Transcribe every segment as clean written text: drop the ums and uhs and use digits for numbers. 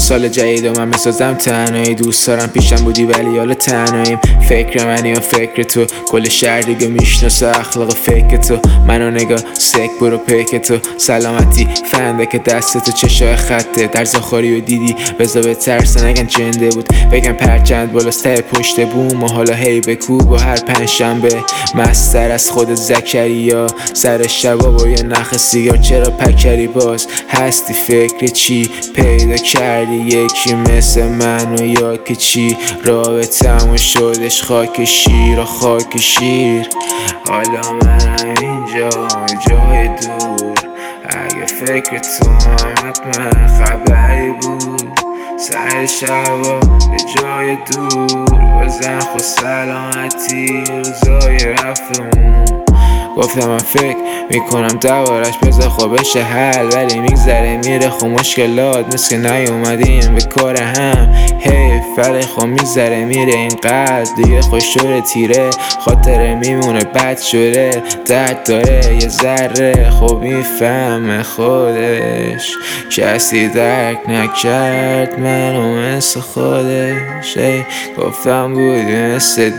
سال جدید و من میسازم تنهایی. دوست دارم پیشم بودی ولی حالا تنهاییم. فکر منی و فکر تو، کل شهر دیگه میشناسه اخلاق فکر تو. منو نگاه سک برو پیک تو، سلامتی فنده که دست تو چشای خطه. درزاخوری و دیدی بزا به ترسه نگن جنده بود، بگن پرچند بالاست پشت بوم و حالا هی بکوب. و هر پنجشنبه مستر از خود زکریا، سر شبا با یه نخ سیگار چرا پکری باز هستی. فکر چی پیدا کردی یکی مثل منو یا که چی؟ رابطمون شدش خاک شیر و خاک شیر. حالا منم اینجا جای دور، اگه فکر تو هم حتما خبری بود. سر شبا یه جای دور بزن خود سلامتی روزای رفتمون. گفتم من فکر میکنم دوارش بذار خوب بشه حل، ولی میگذره میره خب مشکلات مثل که نیومدیم به کار هم. حیف ولی خب میگذره میره این قلب دیگه خوش شده تیره، خاطره میمونه بد شده درد داره یه ذره. خب میفهمه خودش کسی درک نکرد منو مثل خودش. گفتم بودی مثل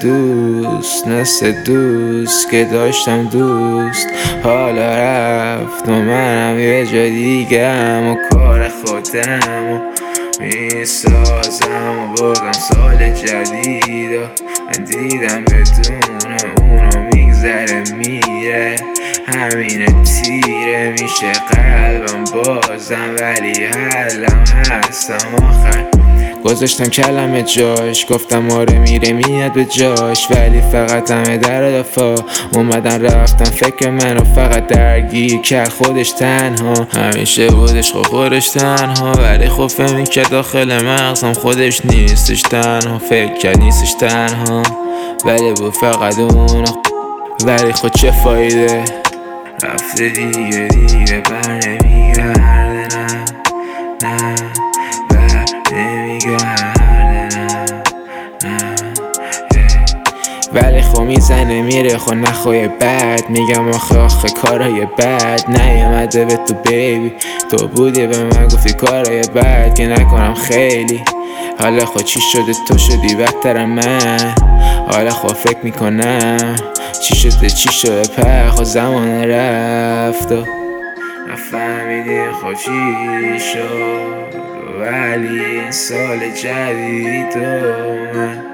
دوست که داشتم دوست. حالا رفت و منم یه جا دیگم و کار خودم و میسازم و بازم سال جدید و من دیدم بدون اونو میگذره میره. همینه تیره میشه قلبم بازم، ولی حلم هستم آخر. گذاشتم کلمه جاش گفتم آره میره میاد به جاش، ولی فقط همه در دفاع اومدن رفتن. فکر منو فقط درگیر کرد خودش تنها، همیشه بودش خودش تنها. ولی خب فهمی که داخل مغزم خودش نیستش تنها، فکر کرد نیستش تنها ولی بود فقط اون. ولی خود چه فایده رفته دیگه بر نمیگرده. نه بر نمیگرده ولی خب میزنه میره خب نخواه بد. میگم آخه کارهای بد نیومده به تو بیبی، تو بودی به من گفتی کارهای بد که نکنم خیلی. حالا خب چی شده تو شدی بدترم من، حالا خب فکر میکنم چی شده خب زمان رفت و نفهمیدیم خب چی شد. ولی این سال جدید و من